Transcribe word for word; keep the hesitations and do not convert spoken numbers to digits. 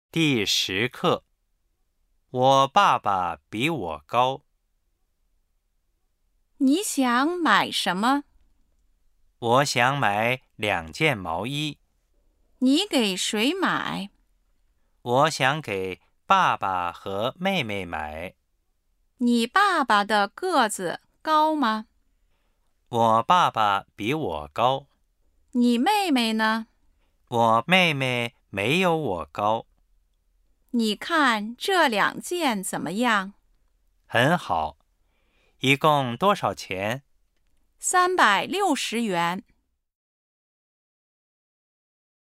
第十课，我爸爸比我高。 你想买什么？ 我想买两件毛衣。 你给谁买？ 我想给爸爸和妹妹买。 你爸爸的个子高吗？ 我爸爸比我高。 你妹妹呢？ 我妹妹没有我高。 你看这两件怎么样？ 很好。一共多少钱？ 三百六十元。